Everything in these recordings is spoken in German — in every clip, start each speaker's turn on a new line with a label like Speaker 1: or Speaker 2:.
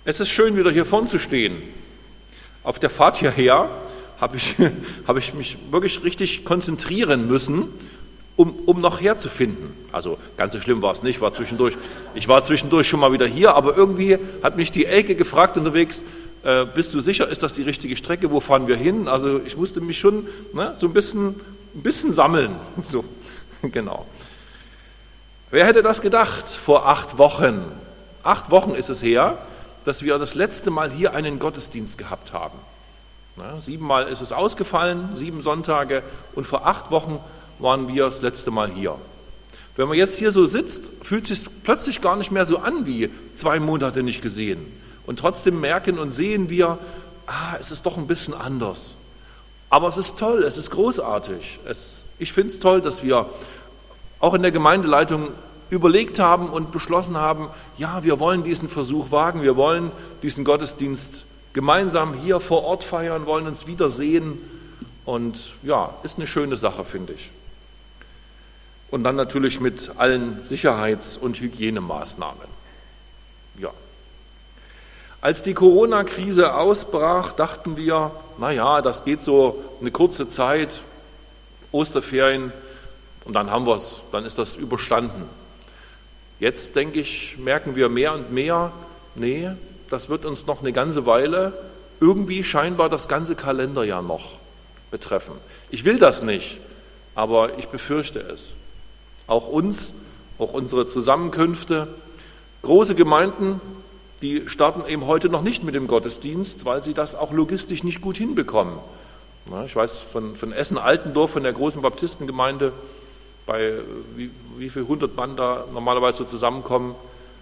Speaker 1: Es ist schön, wieder hier vorn zu stehen. Auf der Fahrt hierher habe ich mich wirklich richtig konzentrieren müssen, um noch herzufinden. Also ganz so schlimm war es nicht, ich war zwischendurch schon mal wieder hier, aber irgendwie hat mich die Elke gefragt unterwegs, bist du sicher, ist das die richtige Strecke, wo fahren wir hin? Also ich musste mich schon so ein bisschen sammeln. So, genau. Wer hätte das gedacht vor 8 Wochen? 8 Wochen ist es her, dass wir das letzte Mal hier einen Gottesdienst gehabt haben. 7 Mal ist es ausgefallen, 7 Sonntage, und vor 8 Wochen waren wir das letzte Mal hier. Wenn man jetzt hier so sitzt, fühlt es sich plötzlich gar nicht mehr so an wie 2 Monate nicht gesehen. Und trotzdem merken und sehen wir, es ist doch ein bisschen anders. Aber es ist toll, es ist großartig. Ich finde es toll, dass wir auch in der Gemeindeleitung überlegt haben und beschlossen haben, ja, wir wollen diesen Versuch wagen, wir wollen diesen Gottesdienst gemeinsam hier vor Ort feiern, wollen uns wiedersehen, und ja, ist eine schöne Sache, finde ich. Und dann natürlich mit allen Sicherheits- und Hygienemaßnahmen. Ja. Als die Corona-Krise ausbrach, dachten wir, das geht so eine kurze Zeit, Osterferien, und dann haben wir es, dann ist das überstanden. Jetzt, denke ich, merken wir mehr und mehr, das wird uns noch eine ganze Weile irgendwie scheinbar das ganze Kalenderjahr noch betreffen. Ich will das nicht, aber ich befürchte es. Auch uns, auch unsere Zusammenkünfte, große Gemeinden, die starten eben heute noch nicht mit dem Gottesdienst, weil sie das auch logistisch nicht gut hinbekommen. Ich weiß von Essen-Altendorf, von der großen Baptistengemeinde, bei wie viel 100 Mann da normalerweise so zusammenkommen,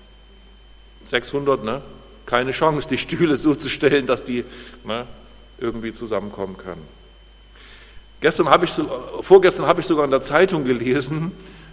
Speaker 1: 600, keine Chance, die Stühle so zu stellen, dass die irgendwie zusammenkommen können. Vorgestern habe ich sogar in der Zeitung gelesen,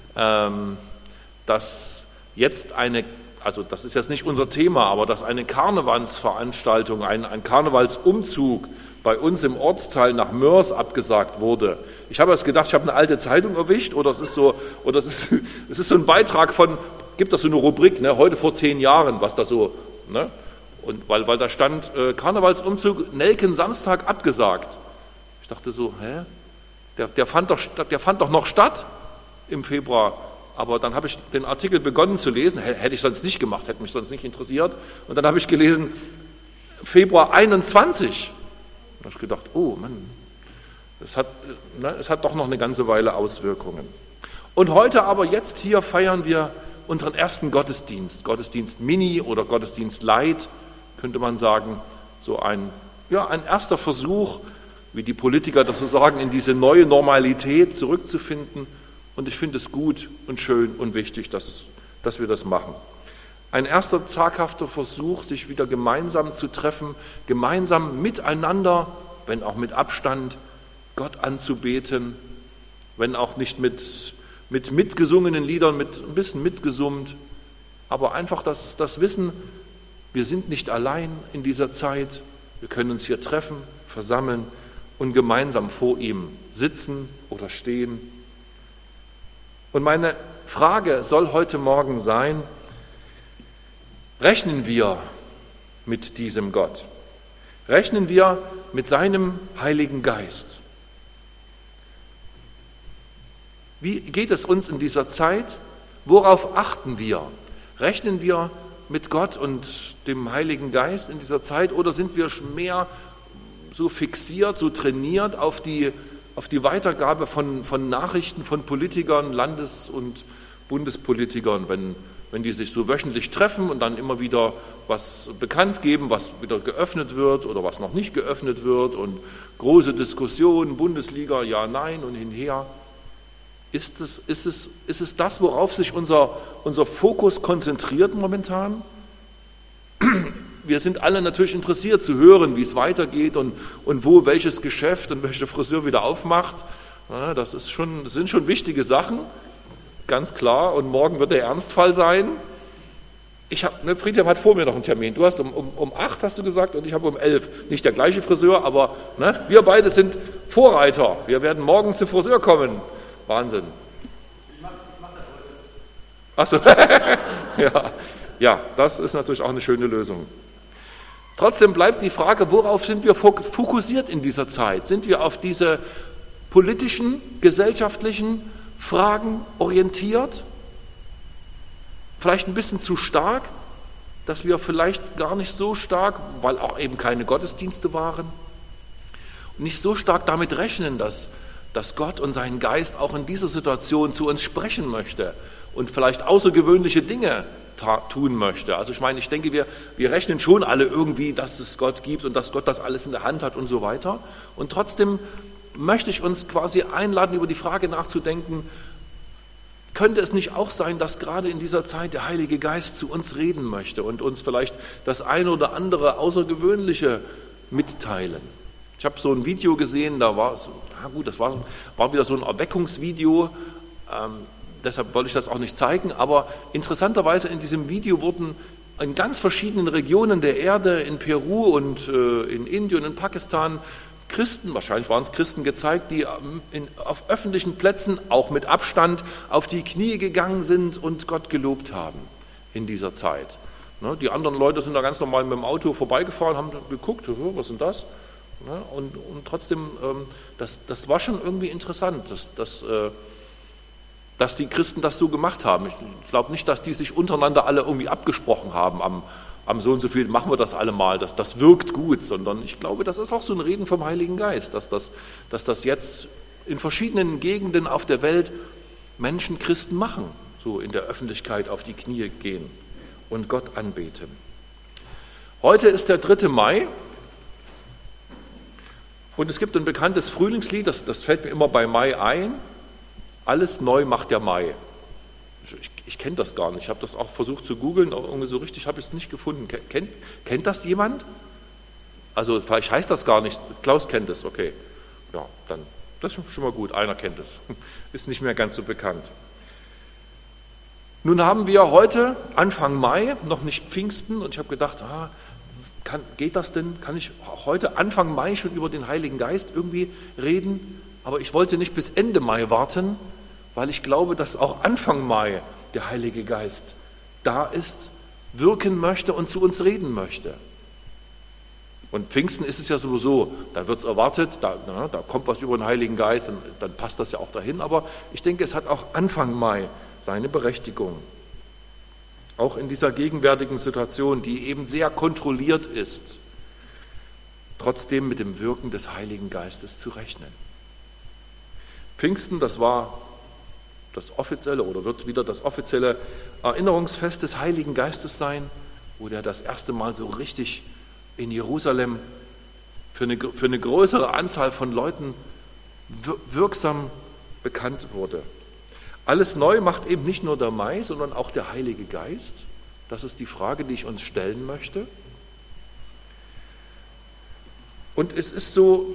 Speaker 1: dass jetzt das ist jetzt nicht unser Thema, aber dass eine Karnevalsveranstaltung, ein Karnevalsumzug bei uns im Ortsteil nach Mörs abgesagt wurde. Ich habe erst gedacht, ich habe eine alte Zeitung erwischt, oder es ist so ein Beitrag gibt das so eine Rubrik, heute vor 10 Jahren, was da so, und weil da stand, Karnevalsumzug Nelken Samstag abgesagt. Ich dachte so, der fand doch noch statt im Februar. Aber dann habe ich den Artikel begonnen zu lesen, hätte ich sonst nicht gemacht, hätte mich sonst nicht interessiert. Und dann habe ich gelesen, Februar 21. Da habe ich gedacht, oh Mann, es hat doch noch eine ganze Weile Auswirkungen. Und heute aber, jetzt hier, feiern wir unseren ersten Gottesdienst, Gottesdienst Mini oder Gottesdienst Light, könnte man sagen, so ein erster Versuch, wie die Politiker das so sagen, in diese neue Normalität zurückzufinden. Und ich finde es gut und schön und wichtig, dass wir das machen. Ein erster zaghafter Versuch, sich wieder gemeinsam zu treffen, gemeinsam miteinander, wenn auch mit Abstand, Gott anzubeten, wenn auch nicht mit mitgesungenen Liedern, mit ein bisschen mitgesummt, aber einfach das Wissen, wir sind nicht allein in dieser Zeit, wir können uns hier treffen, versammeln und gemeinsam vor ihm sitzen oder stehen. Und meine Frage soll heute Morgen sein, rechnen wir mit diesem Gott? Rechnen wir mit seinem Heiligen Geist? Wie geht es uns in dieser Zeit? Worauf achten wir? Rechnen wir mit Gott und dem Heiligen Geist in dieser Zeit, oder sind wir mehr so fixiert, so trainiert auf die Weitergabe von Nachrichten von Politikern, Landes- und Bundespolitikern, wenn die sich so wöchentlich treffen und dann immer wieder was bekannt geben, was wieder geöffnet wird oder was noch nicht geöffnet wird, und große Diskussionen, Bundesliga, ja, nein und hinher. Ist es das, worauf sich unser Fokus konzentriert momentan? Wir sind alle natürlich interessiert zu hören, wie es weitergeht und wo welches Geschäft und welche Friseur wieder aufmacht. Ja, das sind schon wichtige Sachen, ganz klar. Und morgen wird der Ernstfall sein. Friedhelm hat vor mir noch einen Termin. Du hast um 8, hast du gesagt, und ich habe um 11. Nicht der gleiche Friseur, aber wir beide sind Vorreiter. Wir werden morgen zum Friseur kommen. Wahnsinn. Ich mach das heute. Ach so. Ja, das ist natürlich auch eine schöne Lösung. Trotzdem bleibt die Frage, worauf sind wir fokussiert in dieser Zeit? Sind wir auf diese politischen, gesellschaftlichen Fragen orientiert? Vielleicht ein bisschen zu stark, dass wir vielleicht gar nicht so stark, weil auch eben keine Gottesdienste waren, nicht so stark damit rechnen, dass Gott und sein Geist auch in dieser Situation zu uns sprechen möchte und vielleicht außergewöhnliche Dinge tun möchte. Also ich denke, wir rechnen schon alle irgendwie, dass es Gott gibt und dass Gott das alles in der Hand hat und so weiter. Und trotzdem möchte ich uns quasi einladen, über die Frage nachzudenken, könnte es nicht auch sein, dass gerade in dieser Zeit der Heilige Geist zu uns reden möchte und uns vielleicht das eine oder andere Außergewöhnliche mitteilen? Ich habe so ein Video gesehen, das war wieder so ein Erweckungsvideo, deshalb wollte ich das auch nicht zeigen, aber interessanterweise in diesem Video wurden in ganz verschiedenen Regionen der Erde, in Peru und in Indien und in Pakistan, Christen, wahrscheinlich waren es Christen, gezeigt, die auf öffentlichen Plätzen, auch mit Abstand, auf die Knie gegangen sind und Gott gelobt haben in dieser Zeit. Die anderen Leute sind da ganz normal mit dem Auto vorbeigefahren, haben geguckt, was ist denn das? Und trotzdem, das war schon irgendwie interessant, dass die Christen das so gemacht haben. Ich glaube nicht, dass die sich untereinander alle irgendwie abgesprochen haben, am so und so viel machen wir das alle mal, das wirkt gut, sondern ich glaube, das ist auch so ein Reden vom Heiligen Geist, dass das jetzt in verschiedenen Gegenden auf der Welt Menschen Christen machen, so in der Öffentlichkeit auf die Knie gehen und Gott anbeten. Heute ist der 3. Mai und es gibt ein bekanntes Frühlingslied, das fällt mir immer bei Mai ein, alles neu macht der Mai. Ich kenne das gar nicht, ich habe das auch versucht zu googeln, aber irgendwie so richtig habe ich es nicht gefunden. Kennt das jemand? Also vielleicht heißt das gar nicht, Klaus kennt es, okay. Ja, dann, das ist schon mal gut, einer kennt es. Ist nicht mehr ganz so bekannt. Nun haben wir heute, Anfang Mai, noch nicht Pfingsten und ich habe gedacht, geht das denn? Kann ich heute, Anfang Mai, schon über den Heiligen Geist irgendwie reden? Aber ich wollte nicht bis Ende Mai warten, weil ich glaube, dass auch Anfang Mai der Heilige Geist da ist, wirken möchte und zu uns reden möchte. Und Pfingsten ist es ja sowieso, da wird es erwartet, da kommt was über den Heiligen Geist, und dann passt das ja auch dahin. Aber ich denke, es hat auch Anfang Mai seine Berechtigung. Auch in dieser gegenwärtigen Situation, die eben sehr kontrolliert ist, trotzdem mit dem Wirken des Heiligen Geistes zu rechnen. Pfingsten, das war das offizielle oder wird wieder das offizielle Erinnerungsfest des Heiligen Geistes sein, wo der das erste Mal so richtig in Jerusalem für eine größere Anzahl von Leuten wirksam bekannt wurde. Alles neu macht eben nicht nur der Mai, sondern auch der Heilige Geist. Das ist die Frage, die ich uns stellen möchte. Und es ist so,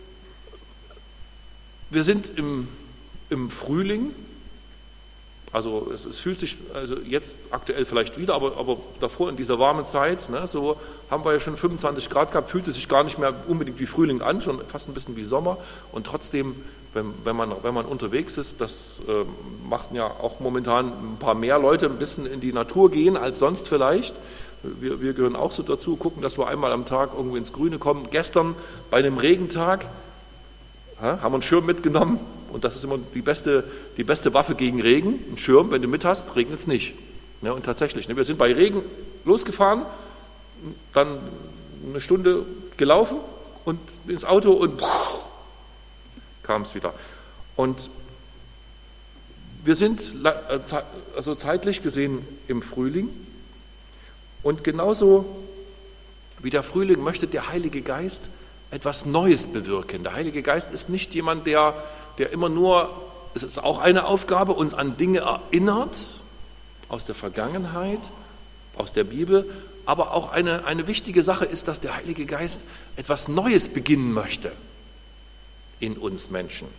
Speaker 1: wir sind im Frühling, also es fühlt sich jetzt aktuell vielleicht wieder, aber davor in dieser warmen Zeit, so haben wir ja schon 25 Grad gehabt, fühlt es sich gar nicht mehr unbedingt wie Frühling an, schon fast ein bisschen wie Sommer. Und trotzdem, wenn man unterwegs ist, das machen ja auch momentan ein paar mehr Leute ein bisschen in die Natur gehen als sonst vielleicht. Wir gehören auch so dazu, gucken, dass wir einmal am Tag irgendwo ins Grüne kommen. Gestern bei einem Regentag haben wir einen Schirm mitgenommen und das ist immer die beste Waffe gegen Regen. Ein Schirm, wenn du mit hast, regnet es nicht. Ja, und tatsächlich, wir sind bei Regen losgefahren, dann eine Stunde gelaufen und ins Auto und kam es wieder. Und wir sind also zeitlich gesehen im Frühling und genauso wie der Frühling möchte der Heilige Geist etwas Neues bewirken. Der Heilige Geist ist nicht jemand, der immer nur, es ist auch eine Aufgabe, uns an Dinge erinnert aus der Vergangenheit, aus der Bibel, aber auch eine wichtige Sache ist, dass der Heilige Geist etwas Neues beginnen möchte in uns Menschen.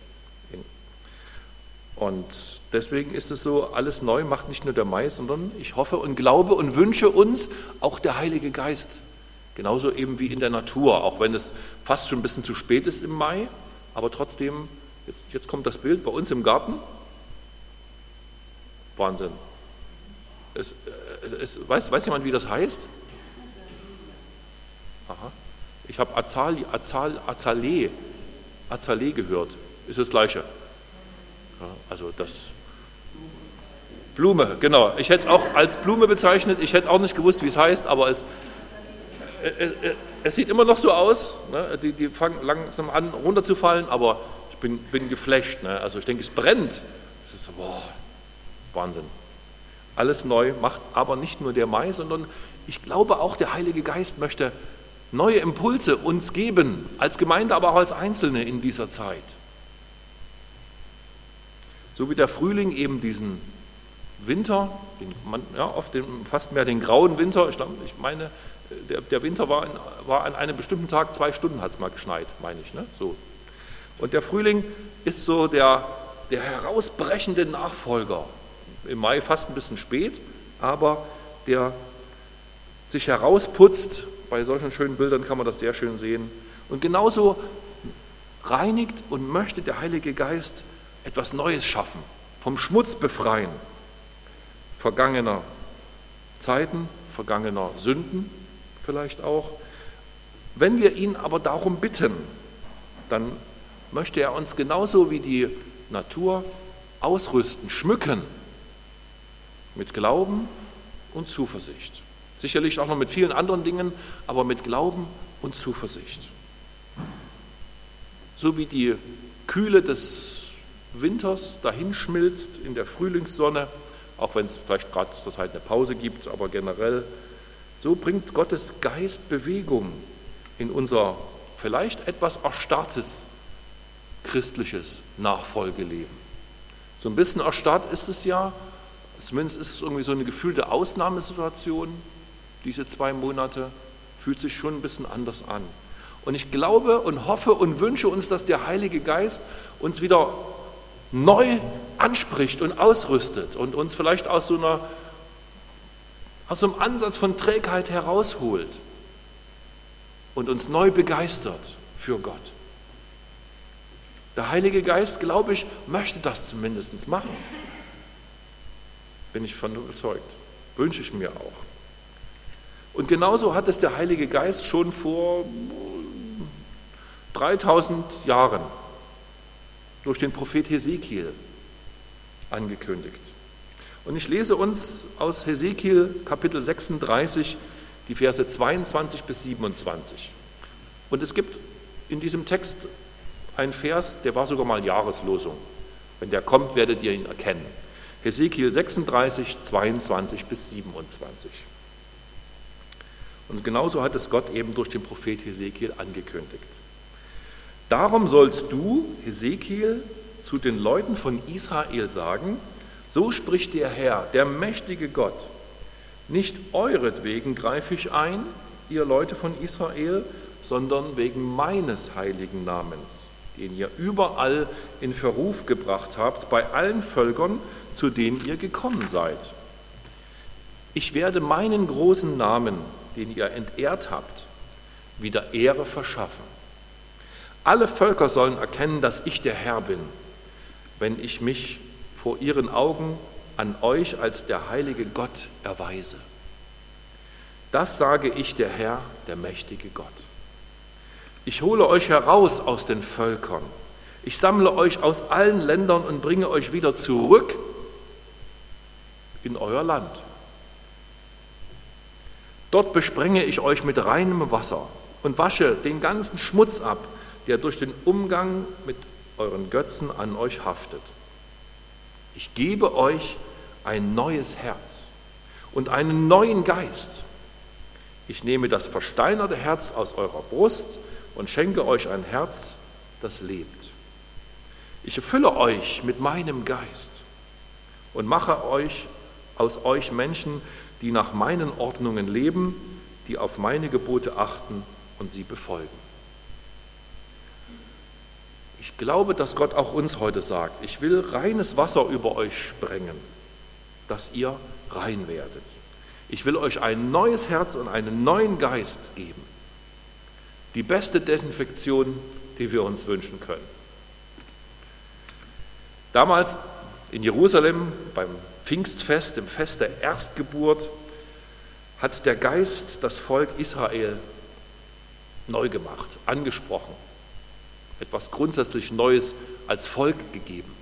Speaker 1: Und deswegen ist es so, alles neu macht nicht nur der Mai, sondern ich hoffe und glaube und wünsche uns auch der Heilige Geist. Genauso eben wie in der Natur, auch wenn es fast schon ein bisschen zu spät ist im Mai, aber trotzdem, jetzt kommt das Bild bei uns im Garten. Wahnsinn. Weiß jemand, wie das heißt? Aha. Ich habe Azalee gehört. Ist das Gleiche. Ja, also das Blume, genau. Ich hätte es auch als Blume bezeichnet. Ich hätte auch nicht gewusst, wie es heißt, aber es sieht immer noch so aus. Ne? Die fangen langsam an runterzufallen, aber ich bin geflasht. Ne? Also ich denke, es brennt. Das ist so, boah, Wahnsinn. Alles neu macht aber nicht nur der Mai, sondern ich glaube auch, der Heilige Geist möchte neue Impulse uns geben, als Gemeinde, aber auch als Einzelne in dieser Zeit. So wie der Frühling eben diesen Winter, oft fast mehr den grauen Winter, ich meine, der Winter war an einem bestimmten Tag 2 Stunden hat es mal geschneit, meine ich. Ne? So. Und der Frühling ist so der herausbrechende Nachfolger. Im Mai fast ein bisschen spät, aber der sich herausputzt. Bei solchen schönen Bildern kann man das sehr schön sehen. Und genauso reinigt und möchte der Heilige Geist etwas Neues schaffen, vom Schmutz befreien, vergangener Zeiten, vergangener Sünden vielleicht auch. Wenn wir ihn aber darum bitten, dann möchte er uns genauso wie die Natur ausrüsten, schmücken mit Glauben und Zuversicht. Sicherlich auch noch mit vielen anderen Dingen, aber mit Glauben und Zuversicht. So wie die Kühle des Winters dahinschmilzt in der Frühlingssonne, auch wenn es vielleicht gerade zur Zeit eine Pause gibt, aber generell, so bringt Gottes Geist Bewegung in unser vielleicht etwas erstarrtes christliches Nachfolgeleben. So ein bisschen erstarrt ist es ja, zumindest ist es irgendwie so eine gefühlte Ausnahmesituation. Diese 2 Monate fühlt sich schon ein bisschen anders an. Und ich glaube und hoffe und wünsche uns, dass der Heilige Geist uns wieder neu anspricht und ausrüstet und uns vielleicht aus so einem Ansatz von Trägheit herausholt und uns neu begeistert für Gott. Der Heilige Geist, glaube ich, möchte das zumindest machen. Bin ich von überzeugt. Wünsche ich mir auch. Und genauso hat es der Heilige Geist schon vor 3000 Jahren durch den Prophet Hesekiel angekündigt. Und ich lese uns aus Hesekiel Kapitel 36 die Verse 22 bis 27. Und es gibt in diesem Text einen Vers, der war sogar mal Jahreslosung. Wenn der kommt, werdet ihr ihn erkennen. Hesekiel 36, 22 bis 27. Und genauso hat es Gott eben durch den Prophet Hesekiel angekündigt. Darum sollst du, Hesekiel, zu den Leuten von Israel sagen, so spricht der Herr, der mächtige Gott, nicht euretwegen greife ich ein, ihr Leute von Israel, sondern wegen meines heiligen Namens, den ihr überall in Verruf gebracht habt, bei allen Völkern, zu denen ihr gekommen seid. Ich werde meinen großen Namen, den ihr entehrt habt, wieder Ehre verschaffen. Alle Völker sollen erkennen, dass ich der Herr bin, wenn ich mich vor ihren Augen an euch als der heilige Gott erweise. Das sage ich, der Herr, der mächtige Gott. Ich hole euch heraus aus den Völkern. Ich sammle euch aus allen Ländern und bringe euch wieder zurück in euer Land. Dort besprenge ich euch mit reinem Wasser und wasche den ganzen Schmutz ab, der durch den Umgang mit euren Götzen an euch haftet. Ich gebe euch ein neues Herz und einen neuen Geist. Ich nehme das versteinerte Herz aus eurer Brust und schenke euch ein Herz, das lebt. Ich erfülle euch mit meinem Geist und mache aus euch Menschen, die nach meinen Ordnungen leben, die auf meine Gebote achten und sie befolgen. Ich glaube, dass Gott auch uns heute sagt, ich will reines Wasser über euch sprengen, dass ihr rein werdet. Ich will euch ein neues Herz und einen neuen Geist geben. Die beste Desinfektion, die wir uns wünschen können. Damals in Jerusalem beim Pfingstfest, dem Fest der Erstgeburt, hat der Geist das Volk Israel neu gemacht, angesprochen, etwas grundsätzlich Neues als Volk gegeben.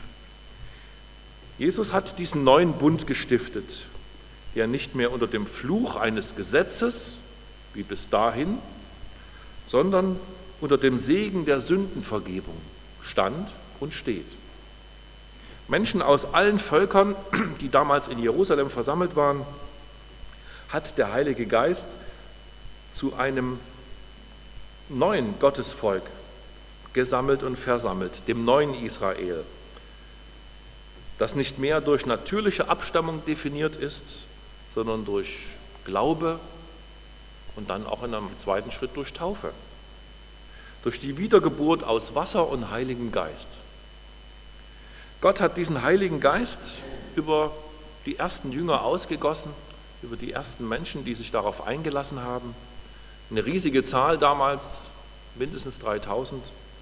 Speaker 1: Jesus hat diesen neuen Bund gestiftet, der nicht mehr unter dem Fluch eines Gesetzes, wie bis dahin, sondern unter dem Segen der Sündenvergebung stand und steht. Menschen aus allen Völkern, die damals in Jerusalem versammelt waren, hat der Heilige Geist zu einem neuen Gottesvolk gesammelt und versammelt, dem neuen Israel, das nicht mehr durch natürliche Abstammung definiert ist, sondern durch Glaube und dann auch in einem zweiten Schritt durch Taufe, durch die Wiedergeburt aus Wasser und Heiligem Geist. Gott hat diesen Heiligen Geist über die ersten Jünger ausgegossen, über die ersten Menschen, die sich darauf eingelassen haben. Eine riesige Zahl damals, mindestens 3000,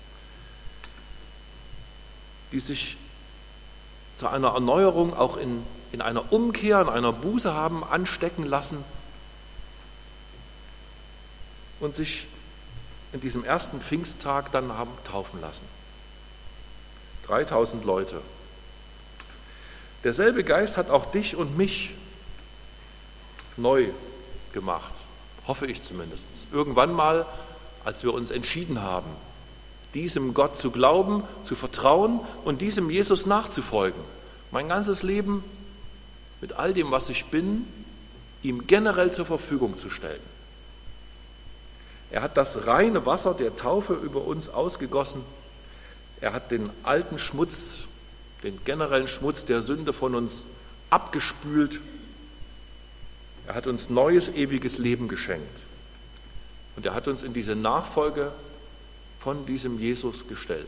Speaker 1: die sich zu einer Erneuerung, auch in einer Umkehr, in einer Buße haben anstecken lassen und sich in diesem ersten Pfingsttag dann haben taufen lassen. 3000 Leute. Derselbe Geist hat auch dich und mich neu gemacht, hoffe ich zumindest. Irgendwann mal, als wir uns entschieden haben, diesem Gott zu glauben, zu vertrauen und diesem Jesus nachzufolgen. Mein ganzes Leben mit all dem, was ich bin, ihm generell zur Verfügung zu stellen. Er hat das reine Wasser der Taufe über uns ausgegossen. Er hat den alten Schmutz, den generellen Schmutz der Sünde von uns abgespült. Er hat uns neues, ewiges Leben geschenkt. Und er hat uns in diese Nachfolge von diesem Jesus gestellt.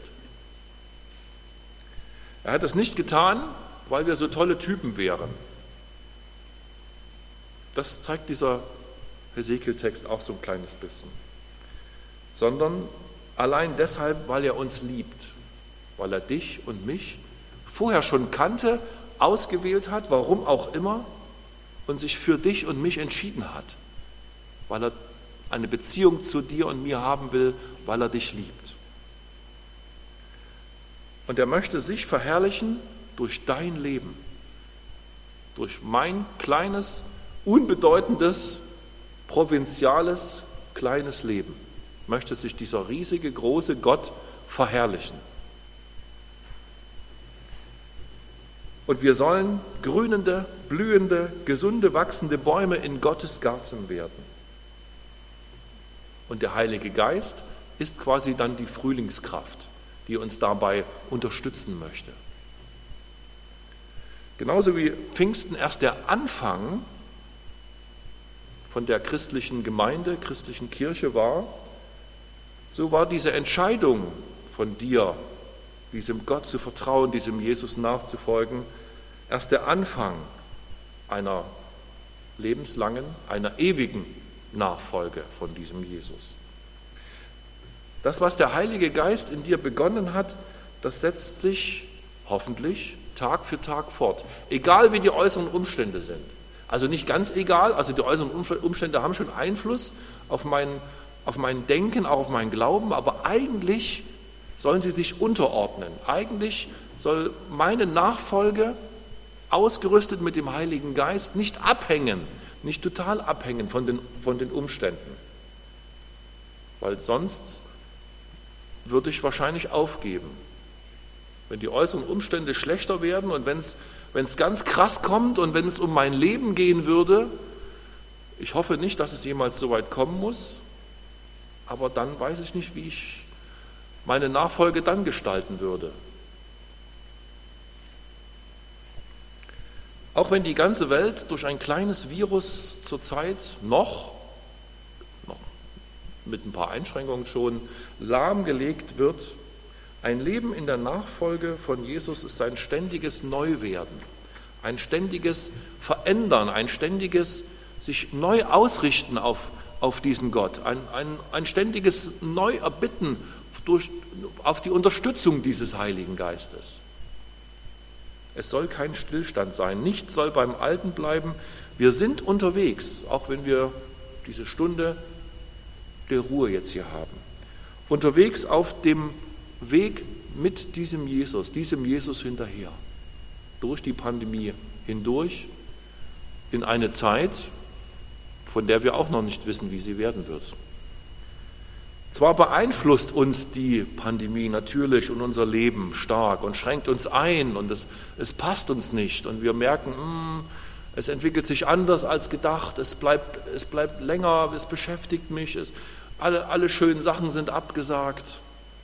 Speaker 1: Er hat es nicht getan, weil wir so tolle Typen wären. Das zeigt dieser Hesekiel-Text auch so ein kleines bisschen. Sondern allein deshalb, weil er uns liebt, weil er dich und mich vorher schon kannte, ausgewählt hat, warum auch immer, und sich für dich und mich entschieden hat, weil er eine Beziehung zu dir und mir haben will, weil er dich liebt. Und er möchte sich verherrlichen durch dein Leben, durch mein kleines, unbedeutendes, provinziales, kleines Leben, möchte sich dieser riesige, große Gott verherrlichen. Und wir sollen grünende, blühende, gesunde, wachsende Bäume in Gottes Garten werden. Und der Heilige Geist ist quasi dann die Frühlingskraft, die uns dabei unterstützen möchte. Genauso wie Pfingsten erst der Anfang von der christlichen Gemeinde, christlichen Kirche war, so war diese Entscheidung von dir, diesem Gott zu vertrauen, diesem Jesus nachzufolgen, erst der Anfang einer lebenslangen, einer ewigen Nachfolge von diesem Jesus. Das, was der Heilige Geist in dir begonnen hat, das setzt sich hoffentlich Tag für Tag fort, egal wie die äußeren Umstände sind. Also nicht ganz egal, also die äußeren Umstände haben schon Einfluss auf mein Denken, auch auf meinen Glauben, aber eigentlich sollen sie sich unterordnen. Eigentlich soll meine Nachfolge, ausgerüstet mit dem Heiligen Geist, nicht abhängen, nicht total abhängen von den Umständen. Weil sonst würde ich wahrscheinlich aufgeben. Wenn die äußeren Umstände schlechter werden und wenn es ganz krass kommt und wenn es um mein Leben gehen würde, ich hoffe nicht, dass es jemals so weit kommen muss, aber dann weiß ich nicht, wie ich meine Nachfolge dann gestalten würde. Auch wenn die ganze Welt durch ein kleines Virus zurzeit noch mit ein paar Einschränkungen schon lahmgelegt wird, ein Leben in der Nachfolge von Jesus ist ein ständiges Neuwerden, ein ständiges Verändern, ein ständiges sich neu ausrichten auf diesen Gott, ein ständiges Neuerbitten auf die Unterstützung dieses Heiligen Geistes. Es soll kein Stillstand sein, nichts soll beim Alten bleiben. Wir sind unterwegs, auch wenn wir diese Stunde der Ruhe jetzt hier haben. Unterwegs auf dem Weg mit diesem Jesus hinterher. Durch die Pandemie hindurch in eine Zeit, von der wir auch noch nicht wissen, wie sie werden wird. Zwar beeinflusst uns die Pandemie natürlich und unser Leben stark und schränkt uns ein und es passt uns nicht und wir merken, es entwickelt sich anders als gedacht, es bleibt länger, es beschäftigt mich, alle schönen Sachen sind abgesagt.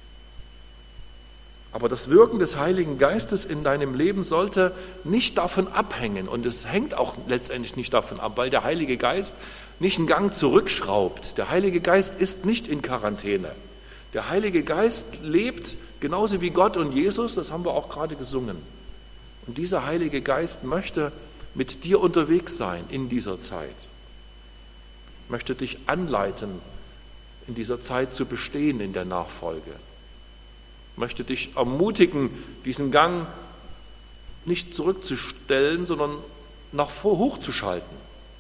Speaker 1: Aber das Wirken des Heiligen Geistes in deinem Leben sollte nicht davon abhängen und es hängt auch letztendlich nicht davon ab, weil der Heilige Geist nicht einen Gang zurückschraubt. Der Heilige Geist ist nicht in Quarantäne. Der Heilige Geist lebt genauso wie Gott und Jesus, das haben wir auch gerade gesungen. Und dieser Heilige Geist möchte mit dir unterwegs sein in dieser Zeit, möchte dich anleiten, in dieser Zeit zu bestehen in der Nachfolge, möchte dich ermutigen, diesen Gang nicht zurückzustellen, sondern hochzuschalten.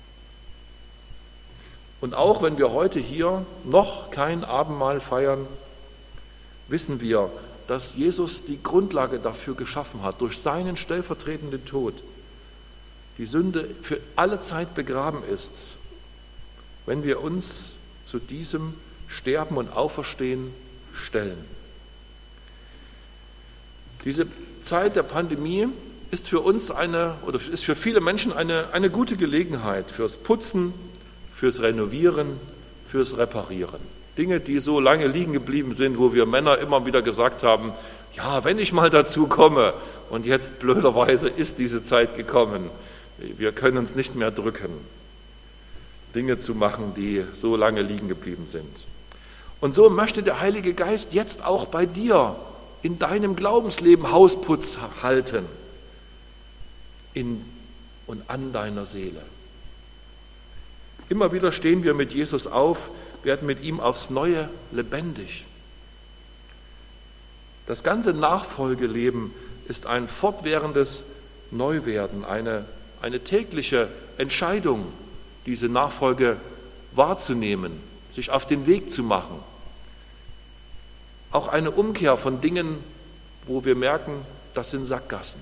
Speaker 1: Und auch wenn wir heute hier noch kein Abendmahl feiern, wissen wir, dass Jesus die Grundlage dafür geschaffen hat, durch seinen stellvertretenden Tod. Die Sünde für alle Zeit begraben ist, wenn wir uns zu diesem Sterben und Auferstehen stellen. Diese Zeit der Pandemie ist für uns ist für viele Menschen eine gute Gelegenheit fürs Putzen, fürs Renovieren, fürs Reparieren. Dinge, die so lange liegen geblieben sind, wo wir Männer immer wieder gesagt haben, ja, wenn ich mal dazu komme, und jetzt blöderweise ist diese Zeit gekommen, wir können uns nicht mehr drücken, Dinge zu machen, die so lange liegen geblieben sind. Und so möchte der Heilige Geist jetzt auch bei dir in deinem Glaubensleben Hausputz halten, in und an deiner Seele. Immer wieder stehen wir mit Jesus auf, werden mit ihm aufs Neue lebendig. Das ganze Nachfolgeleben ist ein fortwährendes Neuwerden, eine tägliche Entscheidung, diese Nachfolge wahrzunehmen, sich auf den Weg zu machen. Auch eine Umkehr von Dingen, wo wir merken, das sind Sackgassen.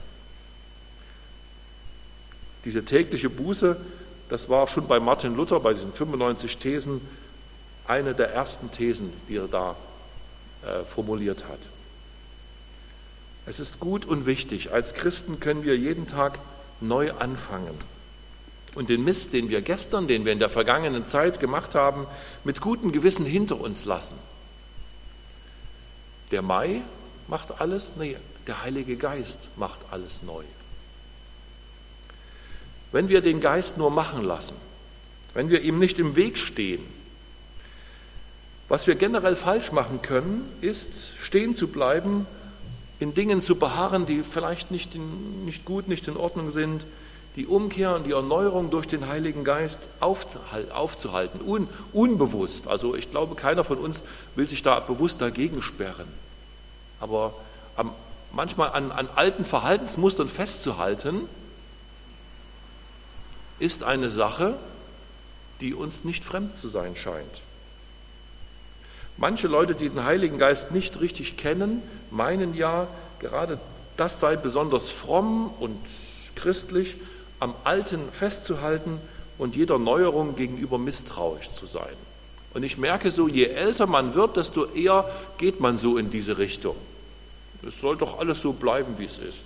Speaker 1: Diese tägliche Buße, das war schon bei Martin Luther, bei diesen 95 Thesen, eine der ersten Thesen, die er da formuliert hat. Es ist gut und wichtig, als Christen können wir jeden Tag neu anfangen und den Mist, den wir in der vergangenen Zeit gemacht haben, mit gutem Gewissen hinter uns lassen. Der Mai macht alles, der Heilige Geist macht alles neu. Wenn wir den Geist nur machen lassen, wenn wir ihm nicht im Weg stehen, was wir generell falsch machen können, ist stehen zu bleiben, in Dingen zu beharren, die vielleicht nicht gut, nicht in Ordnung sind, die Umkehr und die Erneuerung durch den Heiligen Geist aufzuhalten, unbewusst. Also ich glaube, keiner von uns will sich da bewusst dagegen sperren. Aber manchmal an alten Verhaltensmustern festzuhalten, ist eine Sache, die uns nicht fremd zu sein scheint. Manche Leute, die den Heiligen Geist nicht richtig kennen, meinen ja, gerade das sei besonders fromm und christlich, am Alten festzuhalten und jeder Neuerung gegenüber misstrauisch zu sein. Und ich merke so, je älter man wird, desto eher geht man so in diese Richtung. Es soll doch alles so bleiben, wie es ist.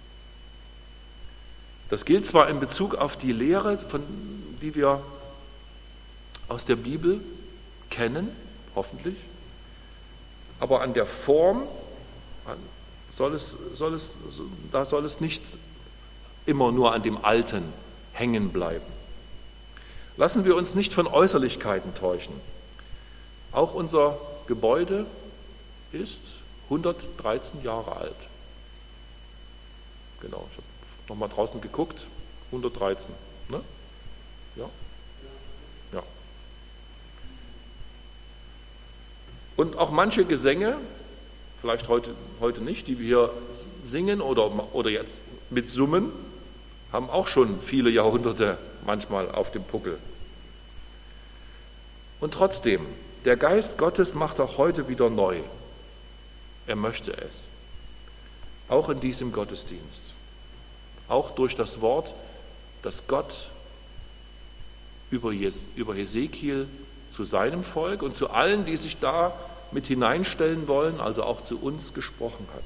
Speaker 1: Das gilt zwar in Bezug auf die Lehre, die wir aus der Bibel kennen, hoffentlich, aber an der Form soll es nicht immer nur an dem Alten hängen bleiben. Lassen wir uns nicht von Äußerlichkeiten täuschen. Auch unser Gebäude ist 113 Jahre alt. Genau, ich habe nochmal draußen geguckt, 113. Ne? Ja? Ja. Und auch manche Gesänge, vielleicht heute nicht, die wir hier singen oder jetzt mitsummen, haben auch schon viele Jahrhunderte manchmal auf dem Puckel. Und trotzdem, Der Geist Gottes macht auch heute wieder neu. Er möchte es. Auch in diesem Gottesdienst. Auch durch das Wort, das Gott über Hesekiel zu seinem Volk und zu allen, die sich da mit hineinstellen wollen, also auch zu uns gesprochen hat.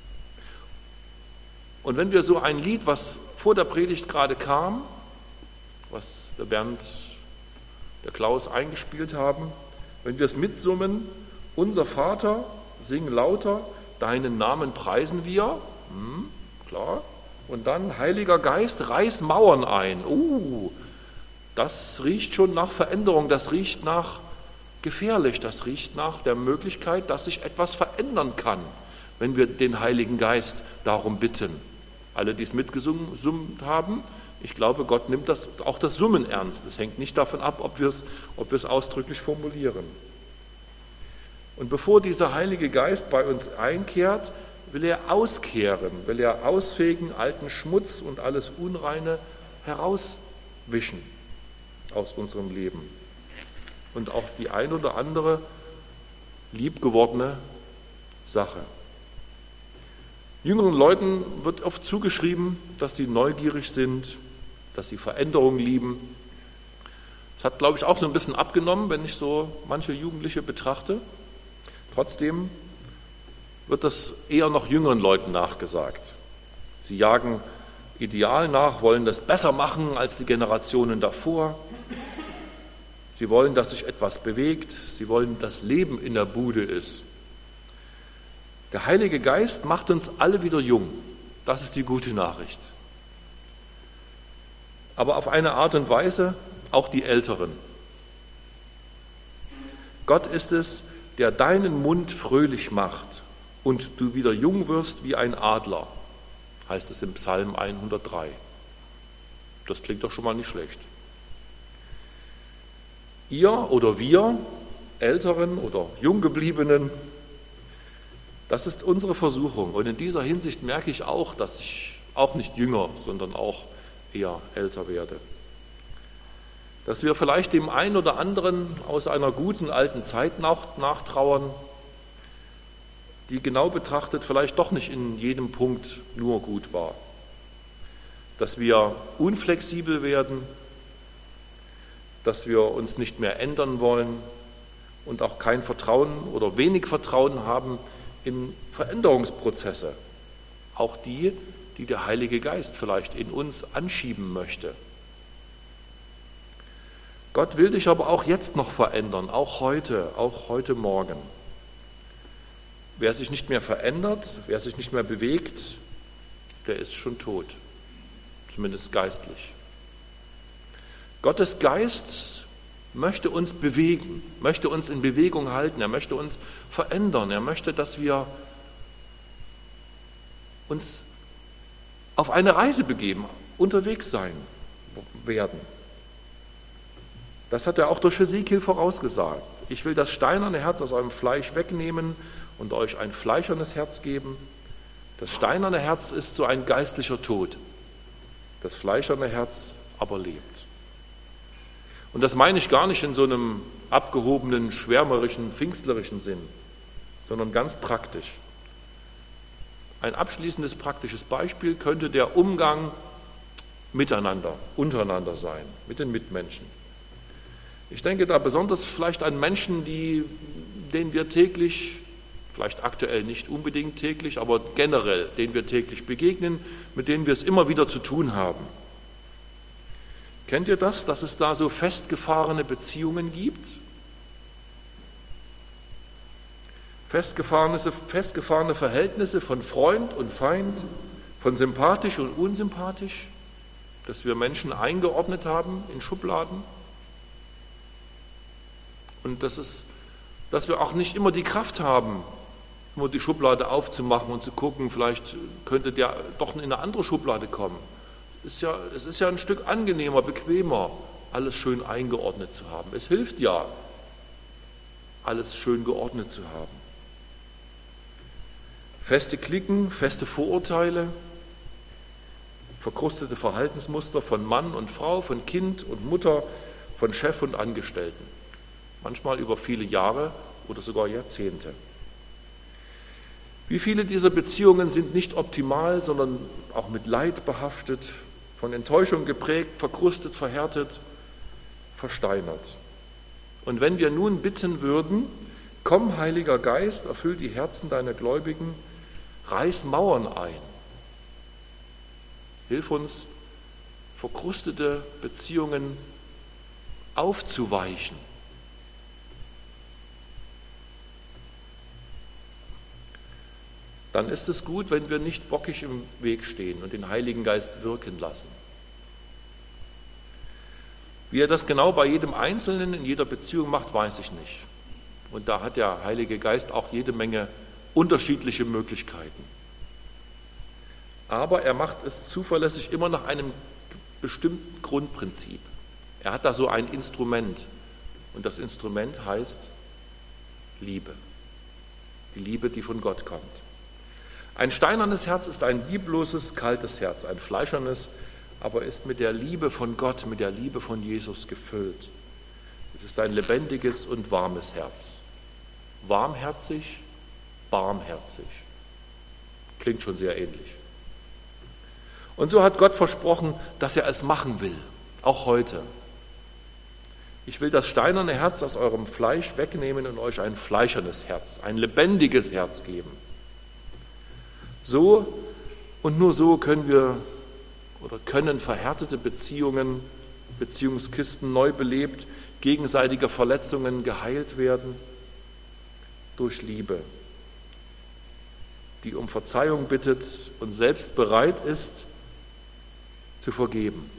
Speaker 1: Und wenn wir so ein Lied, was vor der Predigt gerade kam, was der Bernd, der Klaus eingespielt haben, wenn wir es mitsummen, unser Vater, sing lauter, deinen Namen preisen wir, klar, und dann Heiliger Geist, reiß Mauern ein. Das riecht schon nach Veränderung, das riecht nach gefährlich, das riecht nach der Möglichkeit, dass sich etwas verändern kann, wenn wir den Heiligen Geist darum bitten. Alle, die es mitgesummt haben, ich glaube, Gott nimmt auch das Summen ernst. Es hängt nicht davon ab, ob wir es ausdrücklich formulieren. Und bevor dieser Heilige Geist bei uns einkehrt, will er auskehren, will er ausfegen, alten Schmutz und alles Unreine herauswischen aus unserem Leben. Und auch die ein oder andere liebgewordene Sache. Jüngeren Leuten wird oft zugeschrieben, dass sie neugierig sind, dass sie Veränderung lieben. Das hat, glaube ich, auch so ein bisschen abgenommen, wenn ich so manche Jugendliche betrachte. Trotzdem wird das eher noch jüngeren Leuten nachgesagt. Sie jagen Ideal nach, wollen das besser machen als die Generationen davor. Sie wollen, dass sich etwas bewegt. Sie wollen, dass Leben in der Bude ist. Der Heilige Geist macht uns alle wieder jung. Das ist die gute Nachricht. Aber auf eine Art und Weise auch die Älteren. Gott ist es, der deinen Mund fröhlich macht und du wieder jung wirst wie ein Adler, heißt es im Psalm 103. Das klingt doch schon mal nicht schlecht. Ihr oder wir, Älteren oder Junggebliebenen, das ist unsere Versuchung. Und in dieser Hinsicht merke ich auch, dass ich auch nicht jünger, sondern auch eher älter werde. Dass wir vielleicht dem einen oder anderen aus einer guten alten Zeit nachtrauern, die genau betrachtet vielleicht doch nicht in jedem Punkt nur gut war. Dass wir unflexibel werden, dass wir uns nicht mehr ändern wollen und auch kein Vertrauen oder wenig Vertrauen haben in Veränderungsprozesse, auch die der Heilige Geist vielleicht in uns anschieben möchte. Gott will dich aber auch jetzt noch verändern, auch heute Morgen. Wer sich nicht mehr verändert, wer sich nicht mehr bewegt, der ist schon tot, zumindest geistlich. Gottes Geist möchte uns bewegen, möchte uns in Bewegung halten, er möchte uns verändern, er möchte, dass wir uns auf eine Reise begeben, unterwegs sein werden. Das hat er auch durch Hesekiel vorausgesagt. Ich will das steinerne Herz aus eurem Fleisch wegnehmen und euch ein fleischernes Herz geben. Das steinerne Herz ist so ein geistlicher Tod, das fleischerne Herz aber lebt. Und das meine ich gar nicht in so einem abgehobenen, schwärmerischen, pfingstlerischen Sinn, sondern ganz praktisch. Ein abschließendes praktisches Beispiel könnte der Umgang miteinander, untereinander sein, mit den Mitmenschen. Ich denke da besonders vielleicht an Menschen, denen wir täglich, vielleicht aktuell nicht unbedingt täglich, aber generell, denen wir täglich begegnen, mit denen wir es immer wieder zu tun haben. Kennt ihr das, dass es da so festgefahrene Beziehungen gibt? Festgefahrene Verhältnisse von Freund und Feind, von sympathisch und unsympathisch, dass wir Menschen eingeordnet haben in Schubladen. Und dass wir auch nicht immer die Kraft haben, immer die Schublade aufzumachen und zu gucken, vielleicht könnte der doch in eine andere Schublade kommen. Es ist ja ein Stück angenehmer, bequemer, alles schön eingeordnet zu haben. Es hilft ja, alles schön geordnet zu haben. Feste Klicken, feste Vorurteile, verkrustete Verhaltensmuster von Mann und Frau, von Kind und Mutter, von Chef und Angestellten. manchmal über viele Jahre oder sogar Jahrzehnte. Wie viele dieser Beziehungen sind nicht optimal, sondern auch mit Leid behaftet, von Enttäuschung geprägt, verkrustet, verhärtet, versteinert. Und wenn wir nun bitten würden, komm, Heiliger Geist, erfüll die Herzen deiner Gläubigen, reiß Mauern ein. Hilf uns, verkrustete Beziehungen aufzuweichen. Dann ist es gut, wenn wir nicht bockig im Weg stehen und den Heiligen Geist wirken lassen. Wie er das genau bei jedem Einzelnen in jeder Beziehung macht, weiß ich nicht. Und da hat der Heilige Geist auch jede Menge unterschiedliche Möglichkeiten. Aber er macht es zuverlässig immer nach einem bestimmten Grundprinzip. Er hat da so ein Instrument. Und das Instrument heißt Liebe. Die Liebe, die von Gott kommt. Ein steinernes Herz ist ein liebloses, kaltes Herz. Ein fleischernes aber ist mit der Liebe von Gott, mit der Liebe von Jesus gefüllt. Es ist ein lebendiges und warmes Herz. Warmherzig, barmherzig. Klingt schon sehr ähnlich. Und so hat Gott versprochen, dass er es machen will, auch heute. Ich will das steinerne Herz aus eurem Fleisch wegnehmen und euch ein fleischernes Herz, ein lebendiges Herz geben. So und nur so können verhärtete Beziehungen, Beziehungskisten neu belebt, gegenseitige Verletzungen geheilt werden durch Liebe, die um Verzeihung bittet und selbst bereit ist, zu vergeben.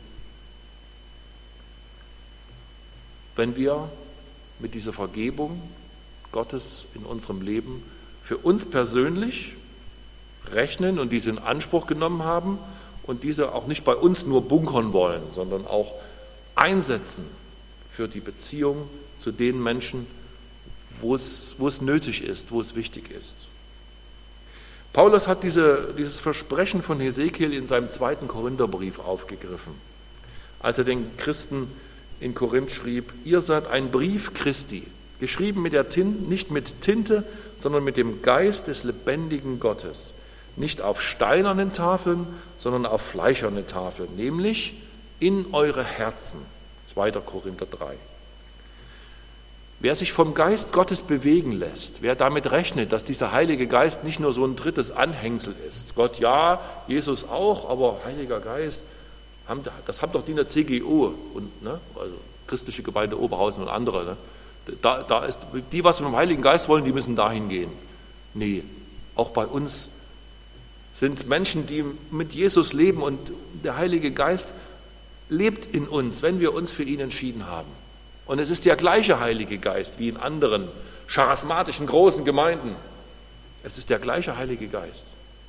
Speaker 1: Wenn wir mit dieser Vergebung Gottes in unserem Leben für uns persönlich rechnen und diese in Anspruch genommen haben und diese auch nicht bei uns nur bunkern wollen, sondern auch einsetzen für die Beziehung zu den Menschen, wo es nötig ist, wo es wichtig ist. Paulus hat dieses Versprechen von Hesekiel in seinem 2. Korintherbrief aufgegriffen, als er den Christen in Korinth schrieb, ihr seid ein Brief Christi, geschrieben nicht mit Tinte, sondern mit dem Geist des lebendigen Gottes, nicht auf steinernen Tafeln, sondern auf fleischerne Tafeln, nämlich in eure Herzen. 2. Korinther 3. Wer sich vom Geist Gottes bewegen lässt, wer damit rechnet, dass dieser Heilige Geist nicht nur so ein drittes Anhängsel ist, Gott ja, Jesus auch, aber Heiliger Geist, das haben doch die in der CGO, und, ne, also Christliche Gemeinde Oberhausen und andere. Ne, da ist, die, was mit dem Heiligen Geist wollen, die müssen dahin gehen. Nee, auch bei uns sind Menschen, die mit Jesus leben und der Heilige Geist lebt in uns, wenn wir uns für ihn entschieden haben. Und es ist der gleiche Heilige Geist wie in anderen charismatischen großen Gemeinden. Es ist der gleiche Heilige Geist.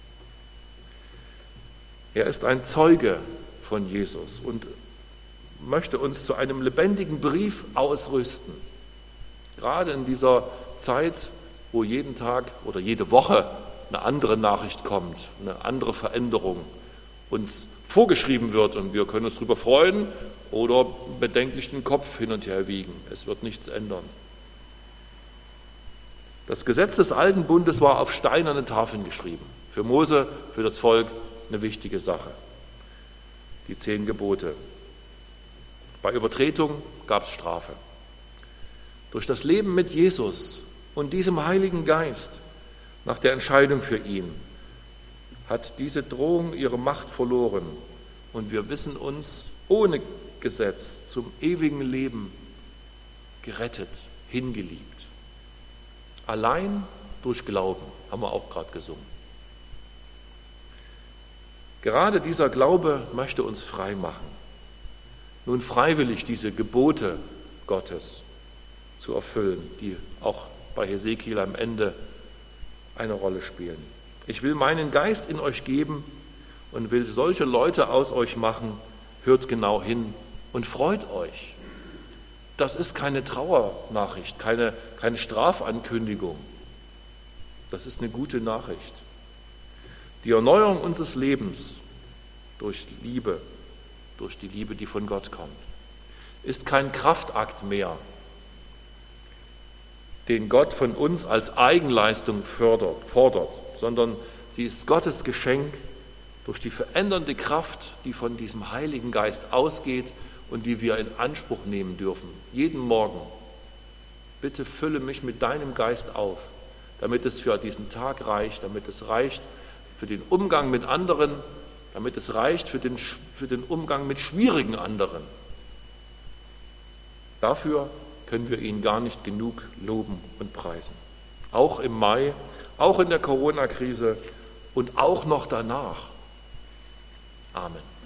Speaker 1: Er ist ein Zeuge von Jesus und möchte uns zu einem lebendigen Brief ausrüsten. Gerade in dieser Zeit, wo jeden Tag oder jede Woche eine andere Nachricht kommt, eine andere Veränderung uns vorgeschrieben wird und wir können uns darüber freuen oder bedenklich den Kopf hin und her wiegen. Es wird nichts ändern. Das Gesetz des alten Bundes war auf steinerne Tafeln geschrieben. Für Mose, für das Volk eine wichtige Sache. Die 10 Gebote. Bei Übertretung gab es Strafe. Durch das Leben mit Jesus und diesem Heiligen Geist, nach der Entscheidung für ihn, hat diese Drohung ihre Macht verloren und wir wissen uns ohne Gesetz zum ewigen Leben gerettet, hingeliebt. Allein durch Glauben, haben wir auch gerade gesungen. Gerade dieser Glaube möchte uns frei machen, nun freiwillig diese Gebote Gottes zu erfüllen, die auch bei Hesekiel am Ende eine Rolle spielen. Ich will meinen Geist in euch geben und will solche Leute aus euch machen, hört genau hin und freut euch. Das ist keine Trauernachricht, keine Strafankündigung. Das ist eine gute Nachricht. Die Erneuerung unseres Lebens durch die Liebe, die von Gott kommt, ist kein Kraftakt mehr, den Gott von uns als Eigenleistung fordert, sondern sie ist Gottes Geschenk durch die verändernde Kraft, die von diesem Heiligen Geist ausgeht und die wir in Anspruch nehmen dürfen, jeden Morgen. Bitte fülle mich mit deinem Geist auf, damit es für diesen Tag reicht, damit es reicht für den Umgang mit anderen, damit es reicht für den Umgang mit schwierigen anderen. Dafür können wir ihn gar nicht genug loben und preisen. Auch im Mai, auch in der Corona-Krise und auch noch danach. Amen.